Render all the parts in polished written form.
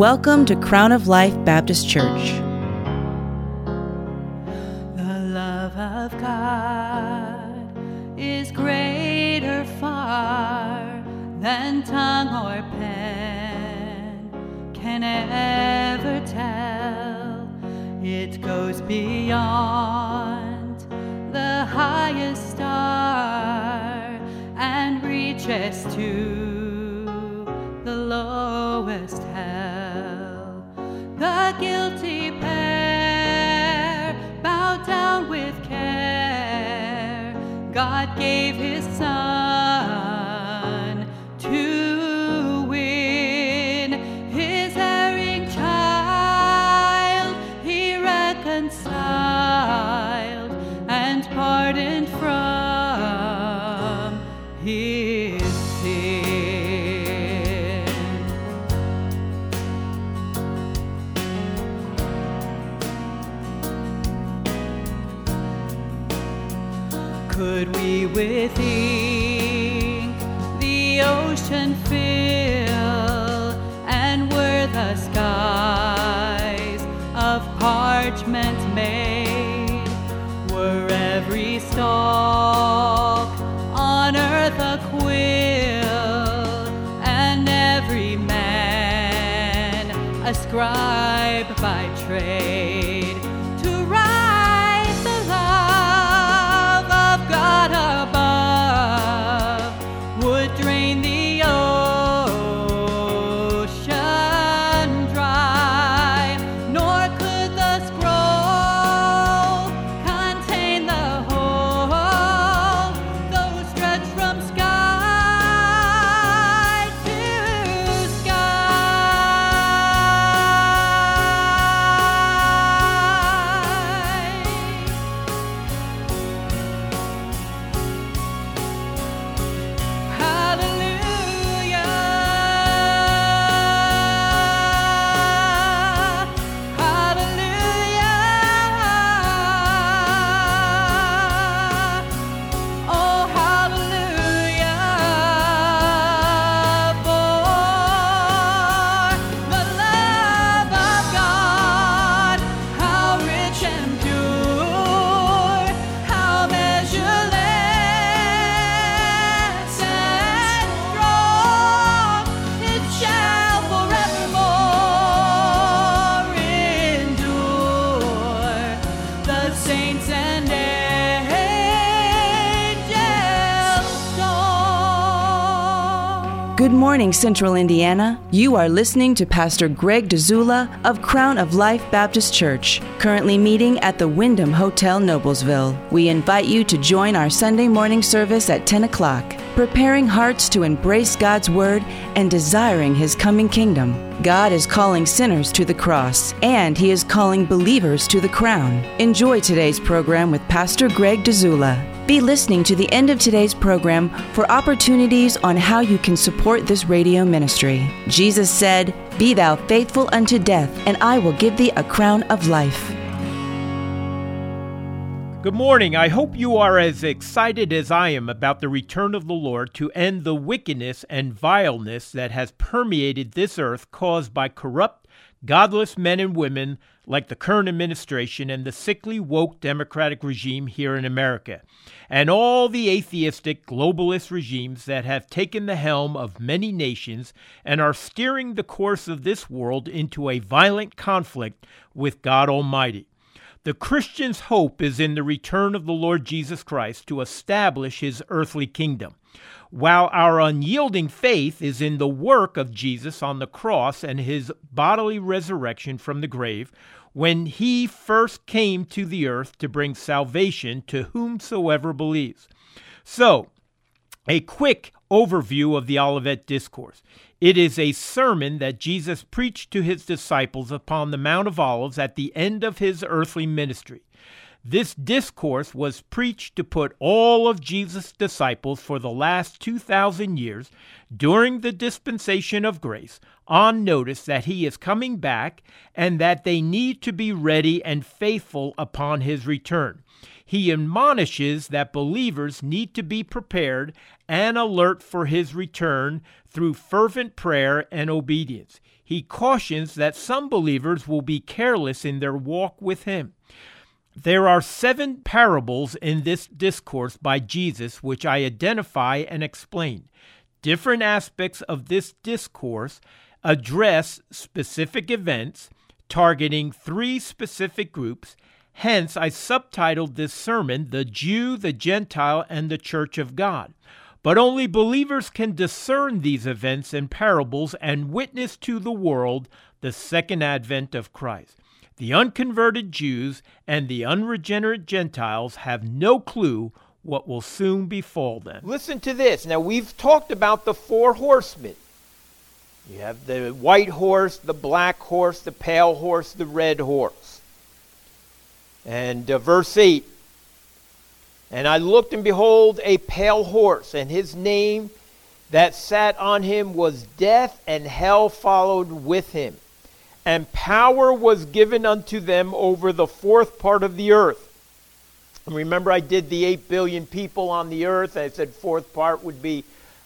Welcome to Crown of Life Baptist Church. The love of God is greater far than tongue or pen can ever tell. It goes beyond the highest star and reaches to the lowest hell. The guilty pair bowed down with care. God gave His Son to win His erring child. He reconciled and pardoned from his sin. Could we with ink the ocean fill, and were the skies of parchment made, were every stalk on earth a quill, and every man a scribe by trade, to write the love of God above, would drain the ocean dry, nor could the scroll contain the whole, though stretched from sky to Good morning, Central Indiana. You are listening to Pastor Greg Dzula of Crown of Life Baptist Church, currently meeting at the Wyndham Hotel, Noblesville. We invite you to join our Sunday morning service at 10 o'clock, preparing hearts to embrace God's Word and desiring His coming kingdom. God is calling sinners to the cross, and He is calling believers to the crown. Enjoy today's program with Pastor Greg Dzula. Be listening to the end of today's program for opportunities on how you can support this radio ministry. Jesus said, "Be thou faithful unto death, and I will give thee a crown of life." Good morning. I hope you are as excited as I am about the return of the Lord to end the wickedness and vileness that has permeated this earth caused by corrupt, godless men and women like the current administration and the sickly woke Democratic regime here in America, and all the atheistic globalist regimes that have taken the helm of many nations and are steering the course of this world into a violent conflict with God Almighty. The Christian's hope is in the return of the Lord Jesus Christ to establish His earthly kingdom, while our unyielding faith is in the work of Jesus on the cross and His bodily resurrection from the grave, when He first came to the earth to bring salvation to whomsoever believes. So, a quick overview of the Olivet Discourse. It is a sermon that Jesus preached to His disciples upon the Mount of Olives at the end of His earthly ministry. This discourse was preached to put all of Jesus' disciples for the last 2,000 years during the dispensation of grace on notice that he is coming back and that they need to be ready and faithful upon his return. He admonishes that believers need to be prepared and alert for his return through fervent prayer and obedience. He cautions that some believers will be careless in their walk with him. There are 7 parables in this discourse by Jesus which I identify and explain. Different aspects of this discourse address specific events, targeting 3 specific groups. Hence, I subtitled this sermon, The Jew, the Gentile, and the Church of God. But only believers can discern these events and parables and witness to the world the second advent of Christ. The unconverted Jews and the unregenerate Gentiles have no clue what will soon befall them. Listen to this. Now, we've talked about the 4 horsemen. You have the white horse, the black horse, the pale horse, the red horse. And verse 8, and I looked, and behold, a pale horse, and his name that sat on him was Death, and hell followed with him. And power was given unto them over the 4th part of the earth. And remember, I did the 8 billion people on the earth. I said 4th part would be,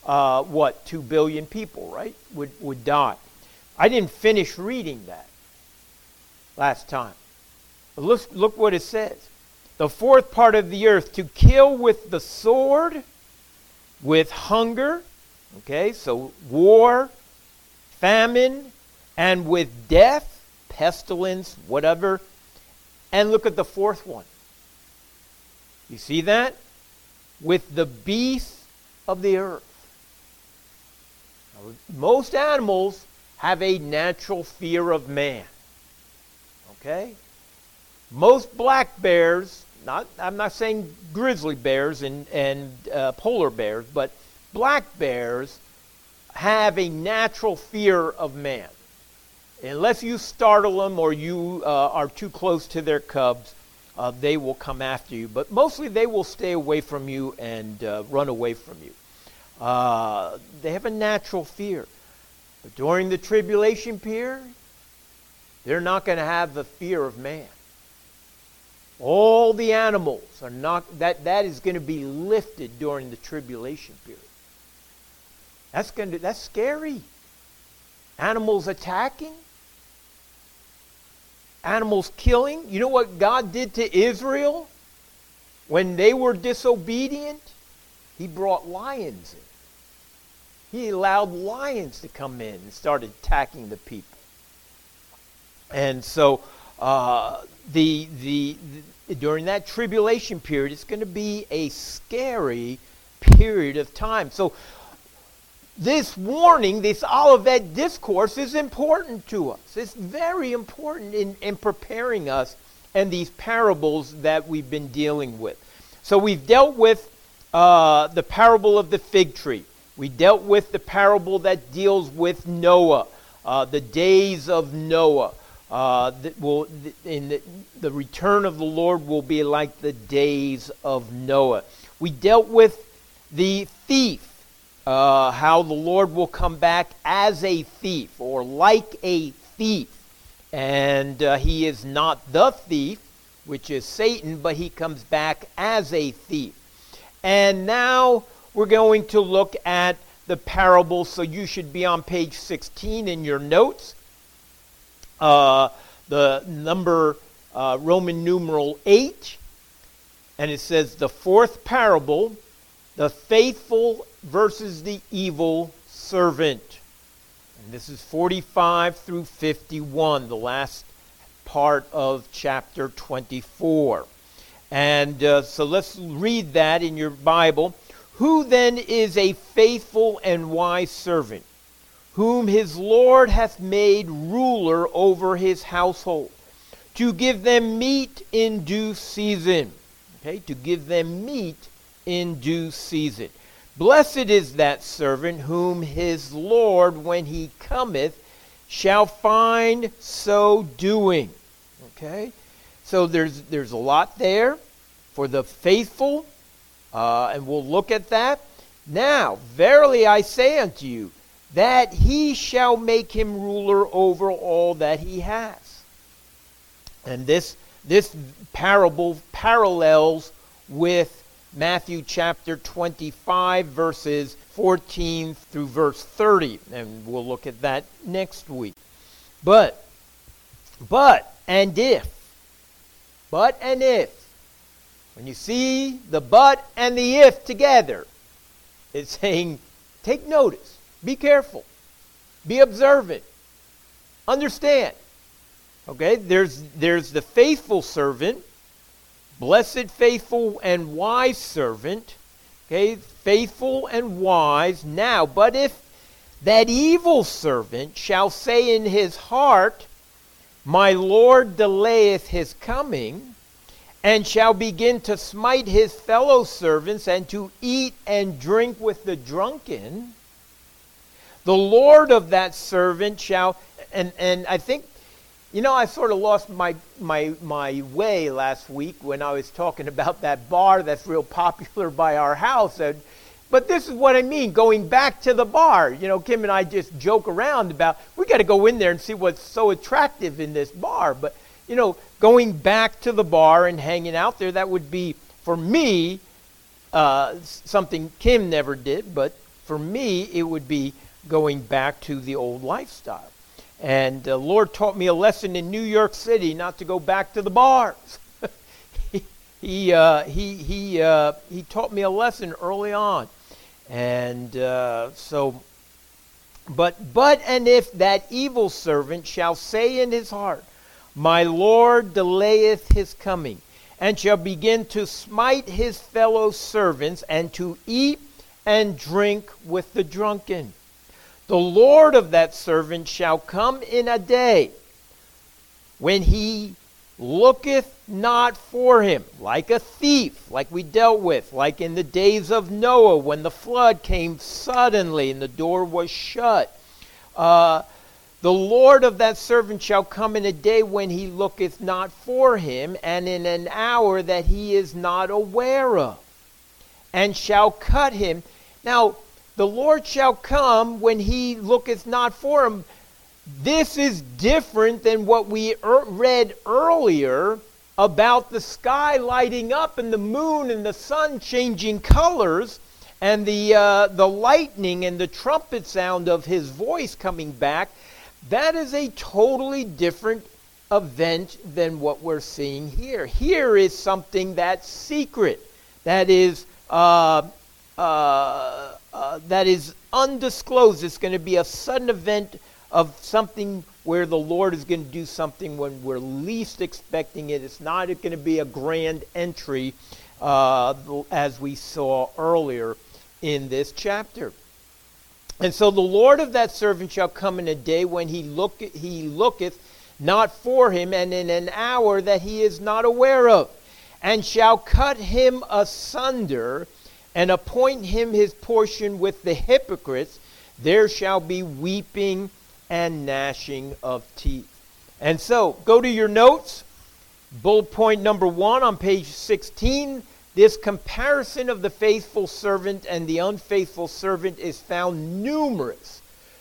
2 billion people, right, would die. I didn't finish reading that last time. But look what it says. The 4th part of the earth, to kill with the sword, with hunger, okay, so war, famine, and with death, pestilence, whatever. And look at the 4th one. You see that? With the beasts of the earth. Now, most animals have a natural fear of man. Okay? Most black bears, I'm not saying grizzly bears and polar bears, but black bears have a natural fear of man. Unless you startle them or you are too close to their cubs, they will come after you. But mostly they will stay away from you and run away from you. They have a natural fear. But during the tribulation period, they're not going to have the fear of man. All the animals are not, that is going to be lifted during the tribulation period. That's scary. Animals attacking. Animals killing. You know what God did to Israel when they were disobedient? He brought lions in. He allowed lions to come in and start attacking the people. And so during that tribulation period, it's going to be a scary period of time. So this warning, this Olivet discourse is important to us. It's very important in preparing us and these parables that we've been dealing with. So we've dealt with the parable of the fig tree. We dealt with the parable that deals with Noah, the days of Noah. The return of the Lord will be like the days of Noah. We dealt with the thief, how the Lord will come back as a thief or like a thief. And he is not the thief, which is Satan, but he comes back as a thief. And now we're going to look at the parable, so you should be on page 16 in your notes. The number Roman numeral 8, and it says the 4th parable, the faithful versus the evil servant. And this is 45 through 51, the last part of chapter 24. And so let's read that in your Bible. Who then is a faithful and wise servant, whom his Lord hath made ruler over his household, to give them meat in due season? Okay, to give them meat in due season. Blessed is that servant whom his Lord, when he cometh, shall find so doing. Okay? So there's a lot there for the faithful, and we'll look at that. Now, verily I say unto you, that he shall make him ruler over all that he has. And this parable parallels with Matthew chapter 25, verses 14 through verse 30. And we'll look at that next week. But and if, when you see the but and the if together, it's saying, take notice, be careful, be observant, understand. Okay, there's the faithful servant, blessed, faithful, and wise servant. Okay, faithful and wise. Now, but if that evil servant shall say in his heart, my Lord delayeth his coming, and shall begin to smite his fellow servants, and to eat and drink with the drunken, the Lord of that servant shall, and I think, I sort of lost my way last week when I was talking about that bar that's real popular by our house. But this is what I mean, going back to the bar. Kim and I just joke around about, we got to go in there and see what's so attractive in this bar. But, going back to the bar and hanging out there, that would be, for me, something Kim never did. But for me, it would be going back to the old lifestyle. And the Lord taught me a lesson in New York City not to go back to the bars. He taught me a lesson early on. And but if that evil servant shall say in his heart, my Lord delayeth his coming, and shall begin to smite his fellow servants, and to eat and drink with the drunken, the Lord of that servant shall come in a day when he looketh not for him, like a thief, like we dealt with, like in the days of Noah when the flood came suddenly and the door was shut. The Lord of that servant shall come in a day when he looketh not for him, and in an hour that he is not aware of, and shall cut him. Now, the Lord shall come when he looketh not for him. This is different than what we read earlier about the sky lighting up and the moon and the sun changing colors and the lightning and the trumpet sound of his voice coming back. That is a totally different event than what we're seeing here. Here is something that's secret, that is undisclosed. It's going to be a sudden event of something where the Lord is going to do something when we're least expecting it. It's not going to be a grand entry as we saw earlier in this chapter. And so the Lord of that servant shall come in a day when he looketh not for him, and in an hour that he is not aware of, and shall cut him asunder, and appoint him his portion with the hypocrites. There shall be weeping and gnashing of teeth. And so, go to your notes. Bullet point number 1 on page 16. This comparison of the faithful servant and the unfaithful servant is found numerous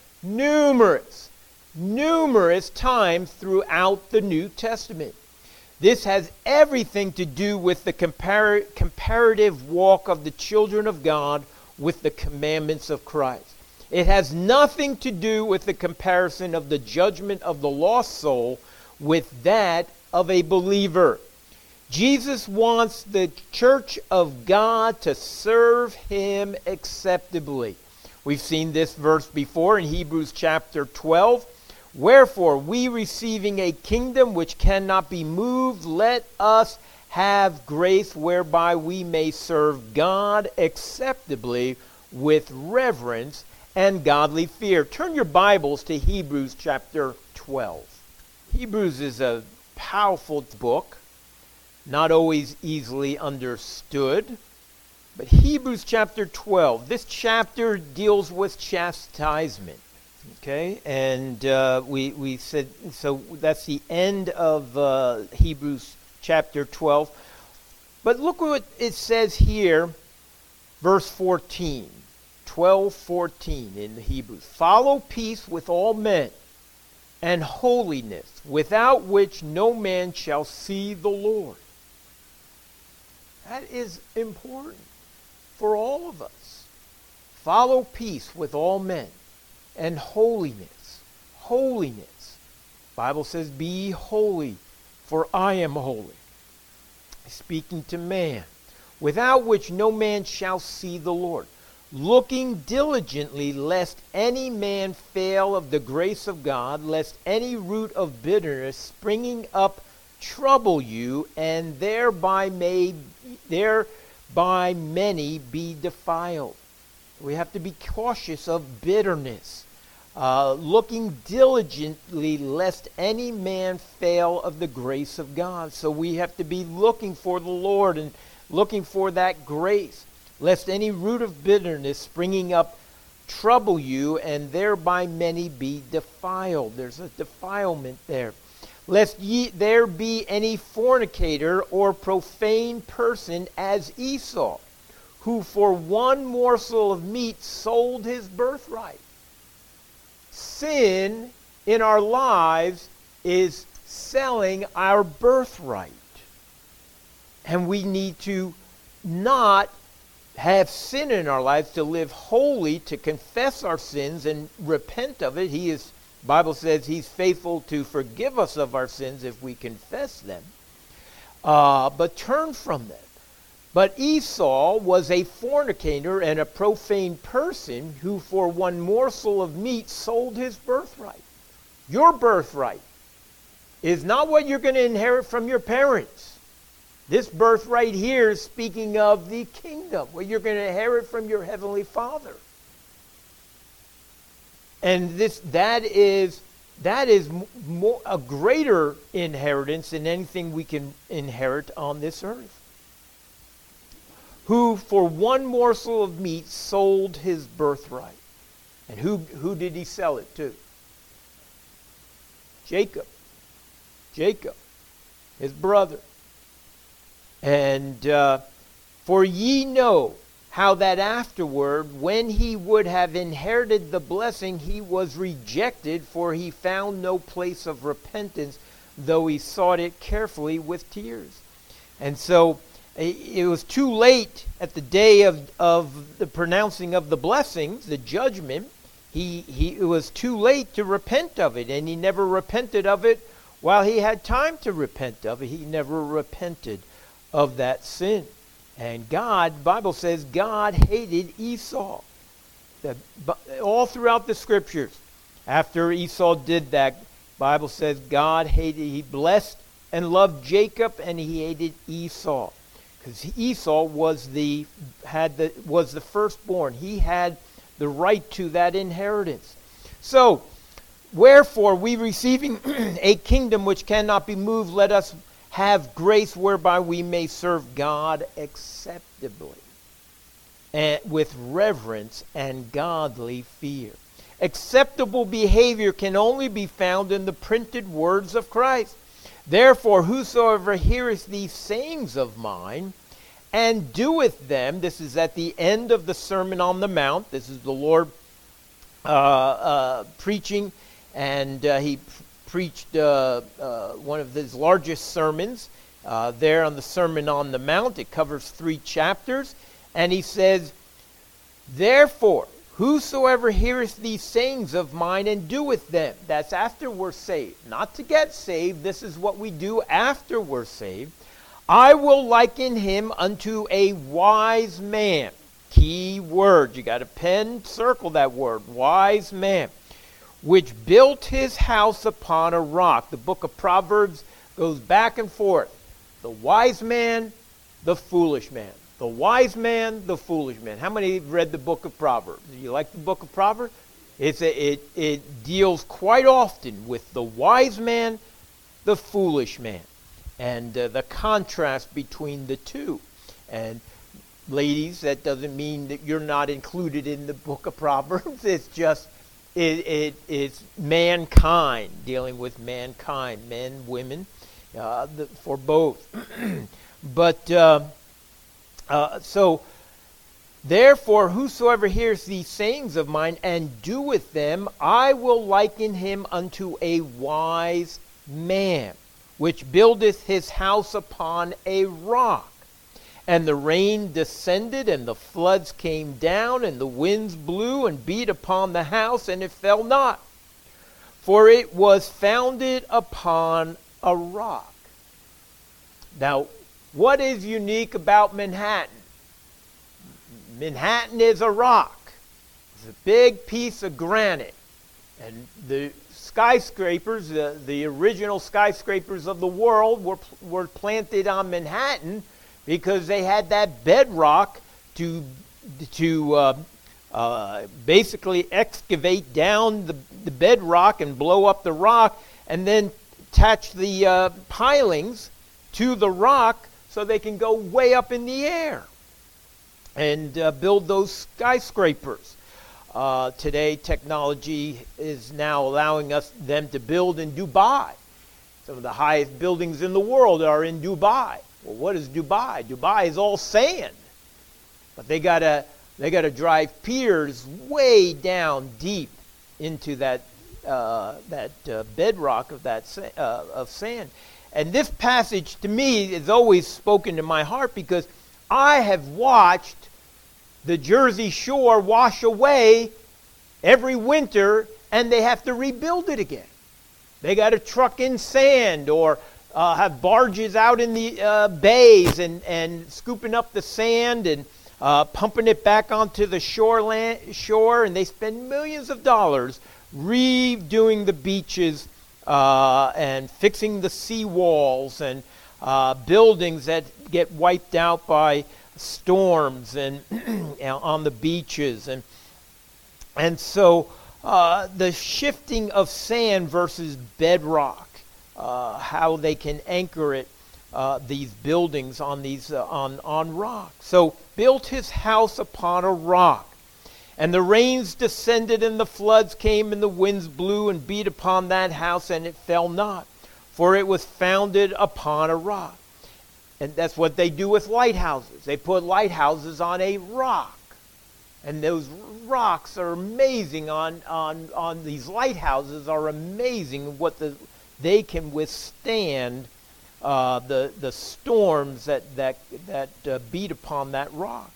times throughout the New Testament. This has everything to do with the comparative walk of the children of God with the commandments of Christ. It has nothing to do with the comparison of the judgment of the lost soul with that of a believer. Jesus wants the church of God to serve him acceptably. We've seen this verse before in Hebrews chapter 12. Wherefore, we receiving a kingdom which cannot be moved, let us have grace whereby we may serve God acceptably with reverence and godly fear. Turn your Bibles to Hebrews chapter 12. Hebrews is a powerful book, not always easily understood. But Hebrews chapter 12, this chapter deals with chastisement. Okay, and we said, so that's the end of Hebrews chapter 12. But look what it says here, verse 14. 12:14 in the Hebrews. Follow peace with all men and holiness, without which no man shall see the Lord. That is important for all of us. Follow peace with all men and holiness. Holiness. The Bible says, be holy, for I am holy. Speaking to man, without which no man shall see the Lord. Looking diligently, lest any man fail of the grace of God, lest any root of bitterness springing up trouble you, and thereby many be defiled. We have to be cautious of bitterness. Looking diligently, lest any man fail of the grace of God. So we have to be looking for the Lord and looking for that grace. Lest any root of bitterness springing up trouble you, and thereby many be defiled. There's a defilement there. Lest there be any fornicator or profane person as Esau, who for one morsel of meat sold his birthright. Sin in our lives is selling our birthright. And we need to not have sin in our lives, to live holy, to confess our sins and repent of it. The Bible says he's faithful to forgive us of our sins if we confess them. But turn from them. But Esau was a fornicator and a profane person who for one morsel of meat sold his birthright. Your birthright is not what you're going to inherit from your parents. This birthright here is speaking of the kingdom, what you're going to inherit from your heavenly Father. And that is more, a greater inheritance than anything we can inherit on this earth. Who for one morsel of meat sold his birthright. And who did he sell it to? Jacob, his brother. And for ye know how that afterward, when he would have inherited the blessing, he was rejected, for he found no place of repentance, though he sought it carefully with tears. And so it was too late at the day of the pronouncing of the blessings, the judgment. It was too late to repent of it, and he never repented of it while he had time to repent of it. He never repented of that sin. And God, the Bible says, God hated Esau. All throughout the scriptures, after Esau did that, the Bible says God hated, he blessed and loved Jacob, and he hated Esau. Because Esau was the firstborn. He had the right to that inheritance. So, wherefore, we receiving a kingdom which cannot be moved, let us have grace whereby we may serve God acceptably, and with reverence and godly fear. Acceptable behavior can only be found in the printed words of Christ. Therefore, whosoever heareth these sayings of mine and doeth them, this is at the end of the Sermon on the Mount. This is the Lord preaching, and he preached one of his largest sermons there on the Sermon on the Mount. It covers 3 chapters. And he says, therefore, whosoever heareth these sayings of mine and doeth them. That's after we're saved. Not to get saved. This is what we do after we're saved. I will liken him unto a wise man. Key word. You got a pen, circle that word. Wise man. Which built his house upon a rock. The book of Proverbs goes back and forth. The wise man, the foolish man. The wise man, the foolish man. How many have read the book of Proverbs? Do you like the book of Proverbs? It deals quite often with the wise man, the foolish man, and the contrast between the two. And ladies, that doesn't mean that you're not included in the book of Proverbs. It's just it's mankind, dealing with mankind, men, women, for both. But so, therefore, whosoever hears these sayings of mine and doeth them, I will liken him unto a wise man, which buildeth his house upon a rock. And the rain descended, and the floods came down, and the winds blew and beat upon the house, and it fell not. For it was founded upon a rock. Now, what is unique about Manhattan? Manhattan is a rock. It's a big piece of granite. And the skyscrapers, the original skyscrapers of the world were planted on Manhattan because they had that bedrock to basically excavate down the bedrock and blow up the rock, and then attach the pilings to the rock so they can go way up in the air and build those skyscrapers. Today, technology is now allowing them to build in Dubai. Some of the highest buildings in the world are in Dubai. Well, what is Dubai? Dubai is all sand, but they gotta drive piers way down deep into that bedrock of sand. And this passage to me has always spoken to my heart because I have watched the Jersey Shore wash away every winter, and they have to rebuild it again. They got to truck in sand or have barges out in the bays and scooping up the sand and pumping it back onto the shore, and they spend millions of dollars redoing the beaches and fixing the seawalls and buildings that get wiped out by storms and on the beaches. And so the shifting of sand versus bedrock, how they can anchor it, these buildings on these on rock. So built his house upon a rock. And the rains descended, and the floods came, and the winds blew and beat upon that house, and it fell not, for it was founded upon a rock. And that's what they do with lighthouses. They put lighthouses on a rock. And those rocks are amazing on these lighthouses are amazing what they can withstand the storms that beat upon that rock.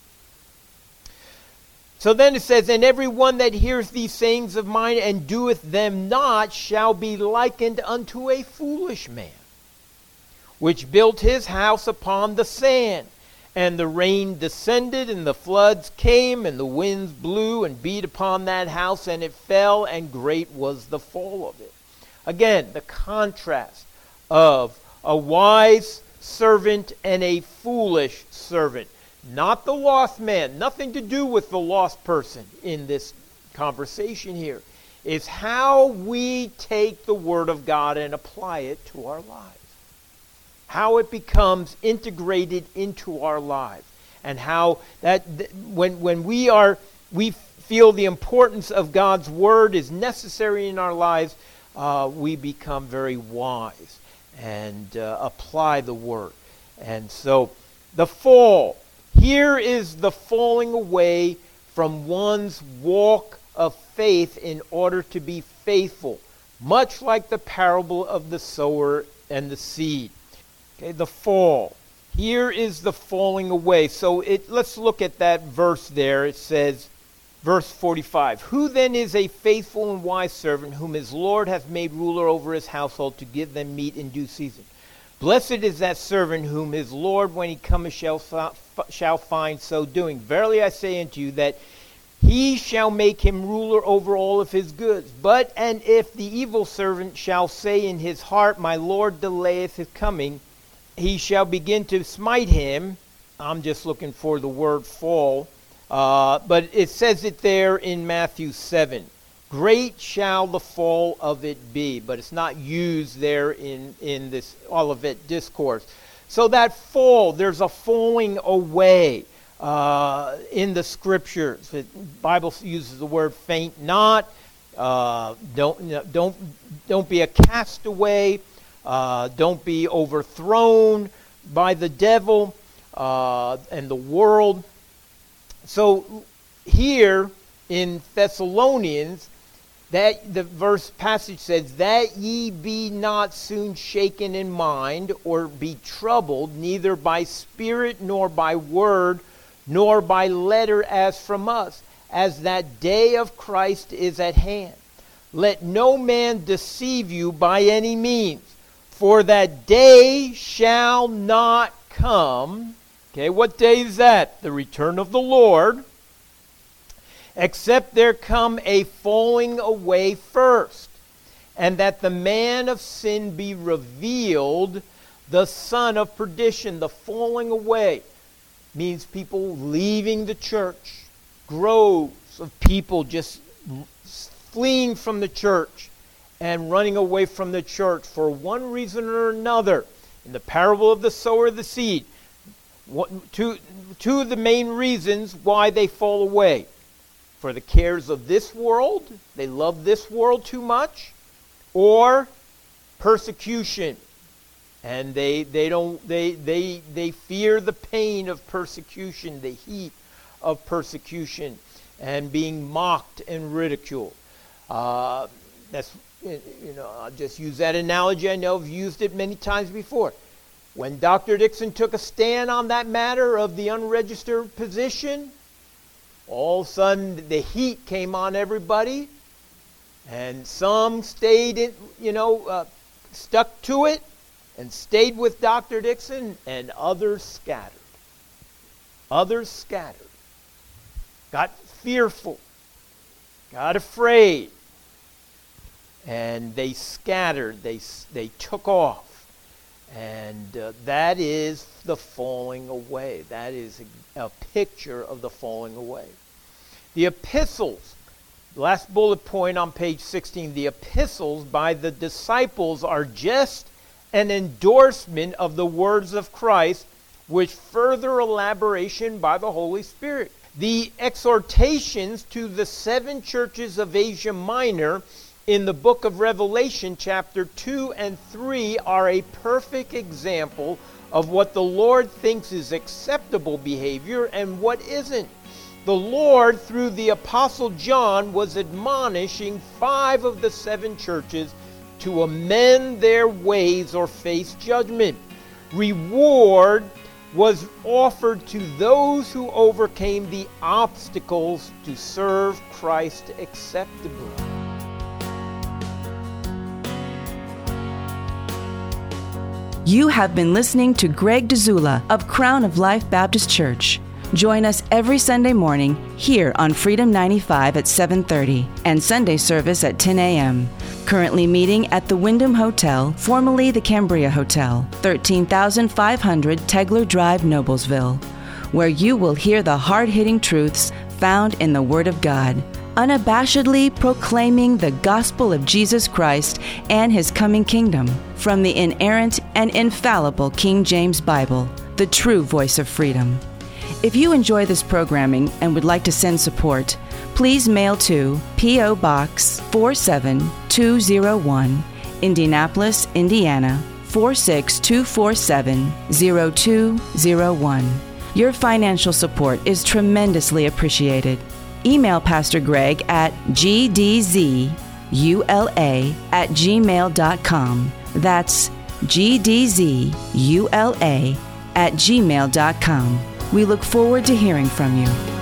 So then it says, and every one that hears these sayings of mine and doeth them not shall be likened unto a foolish man, which built his house upon the sand. And the rain descended, and the floods came, and the winds blew and beat upon that house, and it fell, and great was the fall of it. Again, the contrast of a wise servant and a foolish servant. Not the lost man, nothing to do with the lost person in this conversation here. It's how we take the Word of God and apply it to our lives. How it becomes integrated into our lives. And how that when we feel the importance of God's Word is necessary in our lives, we become very wise and apply the Word. And so the fall. Here is the falling away from one's walk of faith in order to be faithful, much like the parable of the sower and the seed. Okay, the fall. Here is the falling away. So let's look at that verse there. It says, verse 45, who then is a faithful and wise servant whom his Lord hath made ruler over his household to give them meat in due season? Blessed is that servant whom his Lord, when he cometh, shall find so doing. Verily I say unto you that he shall make him ruler over all of his goods. But and if the evil servant shall say in his heart, my Lord delayeth his coming, he shall begin to smite him. I'm just looking for the word fall. But it says it there in Matthew 7. Great shall the fall of it be. But it's not used there in this Olivet discourse. So that fall, there's a falling away in the Scriptures. The Bible uses the word faint not. Don't be a castaway. Don't be overthrown by the devil and the world. So here in Thessalonians, that the verse passage says, that ye be not soon shaken in mind, or be troubled, neither by spirit, nor by word, nor by letter as from us, as that day of Christ is at hand. Let no man deceive you by any means, for that day shall not come. Okay, what day is that? The return of the Lord. Except there come a falling away first, and that the man of sin be revealed, the son of perdition. The falling away means people leaving the church, groves of people just fleeing from the church and running away from the church for one reason or another. In the parable of the sower of the seed, two of the main reasons why they fall away. For the cares of this world, they love this world too much, or persecution, and they fear the pain of persecution, the heat of persecution, and being mocked and ridiculed. I'll just use that analogy. I know I've used it many times before. When Dr. Dixon took a stand on that matter of the unregistered position, all of a sudden the heat came on everybody, and some stayed in, stuck to it and stayed with Dr. Dixon, and others scattered. Others scattered. Got fearful, got afraid, and they scattered, they took off. And that is the falling away. That is a picture of the falling away. The epistles, last bullet point on page 16, the epistles by the disciples are just an endorsement of the words of Christ with further elaboration by the Holy Spirit. The exhortations to the 7 churches of Asia Minor in the book of Revelation, chapter 2 and 3, are a perfect example of what the Lord thinks is acceptable behavior and what isn't. The Lord, through the Apostle John, was admonishing 5 of the 7 churches to amend their ways or face judgment. Reward was offered to those who overcame the obstacles to serve Christ acceptably. You have been listening to Greg Dzula of Crown of Life Baptist Church. Join us every Sunday morning here on Freedom 95 at 7:30 and Sunday service at 10 a.m. Currently meeting at the Wyndham Hotel, formerly the Cambria Hotel, 13,500 Tegler Drive, Noblesville, where you will hear the hard-hitting truths found in the Word of God, unabashedly proclaiming the gospel of Jesus Christ and His coming kingdom from the inerrant and infallible King James Bible, the true voice of freedom. If you enjoy this programming and would like to send support, please mail to P.O. Box 47201, Indianapolis, Indiana 46247 0201. Your financial support is tremendously appreciated. Email Pastor Greg at gdzula@gmail.com. That's gdzula@gmail.com. We look forward to hearing from you.